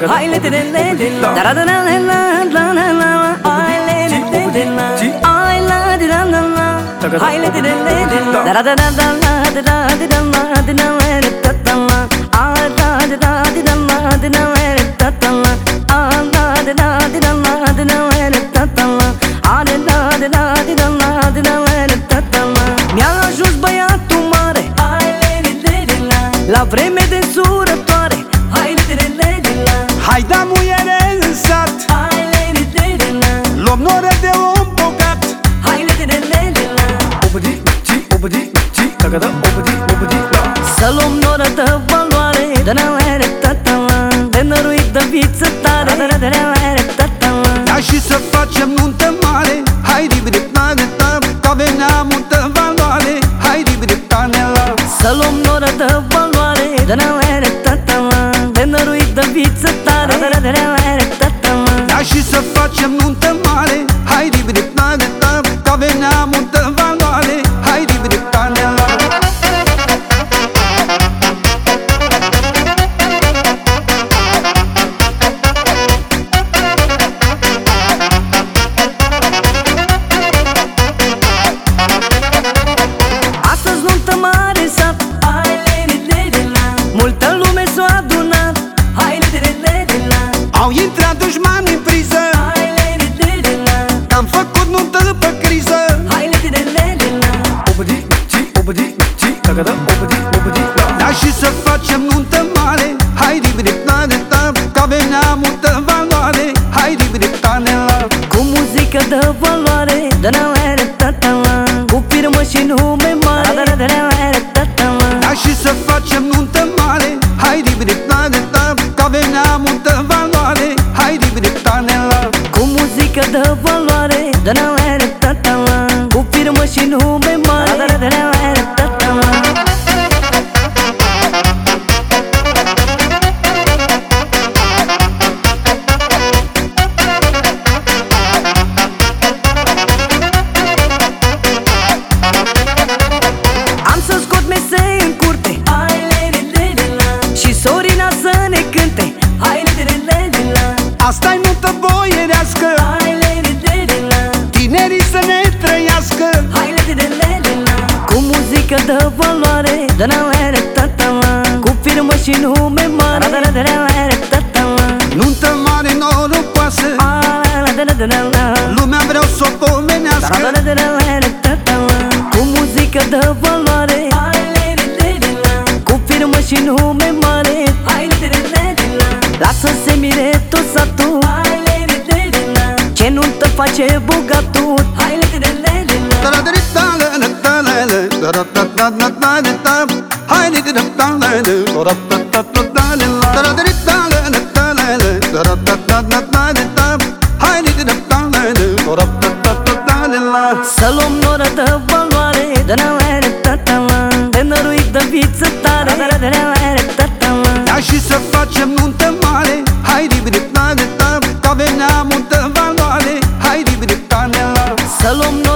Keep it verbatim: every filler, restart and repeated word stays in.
Hai le le le le la da da la la la la la Hai le le le la Hai la di la la la Hai le le le le la da da da da la da da di da la di na le ta ta la Ai da di da di da la di na le ta ta la Ai da di da di da la di na le ta ta la Ai da di da di da la di na le ta ta la Mi-a ajuns băiatul mare Hai le le le la La vreme de surătoare Hai le le le la Hai da muiere în sat, Hai le le le la luăm noră de om bogat. Hai le le le la Obădi, ci, obădi, ci, dacă da, obădi, obădi, la. Să luăm noră de valoare De la lere tata la De năruit de viță tare De la lere tata la Ia și să facem nuntă mare, hai ribri tane ta, că avem neamul de valoare. Hai ribri tane la. Să luăm noră de valoare De la lere tata la De năruit de viță tare De la lere tata la Ia și să facem nuntă mare, hai ribri tane ta, că avem neamul de valoare. Hai ribri tane la. Astăzi nuntă mare în sat Hai le le le la Multă lume s-a adunat Hai le le le la Au intrat dușmani în priză, Hai le le le la am făcut nuntă pe criză. Hai le le le la Obădi, ci, obădi, ci, dacă da, obădi, obădi, la. Ia și să facem nuntă mare, hai ribri tane ta, că avem neamul de valoare. Hai ribri tane la. Cu muzică de valoare De la lere tata la Cu firmă și nume mare De la lere tata la Ia și să facem nuntă mare, hai ribri tane ta, că avem neamul de valoare. Hai ribri tane la. Cu muzică de valoare De la lere tata la Cu firmă și nume mare De la lere tata la Am să scot mesei în curte Hai le le le la Și sorina să ne cânte Hai le le le la Asta-i nuntă boierească, Hai le le le la tinerii să ne trăiască. Hai le le le la Cu muzică de valoare De la lere tata la Cu firmă și nume mare De la lere tata la Nuntă mare norocoasă, lumea vreau să o pomenească. De la lere tata la Cu muzică de valoare Hai le le la Cu firmă și nume mare Hai le le la Lasă-se mire tot satul Hai le le la Ce nuntă face bogatul Hai le le la Hai ribri tane la. Să luăm noră de valoare De la lere tata la De năruit de viță tare De la lere tata la Ia și să facem nuntă mare, hai ribri tane ta, că avem neamul de valoare. Hai ribri tane la. Să luăm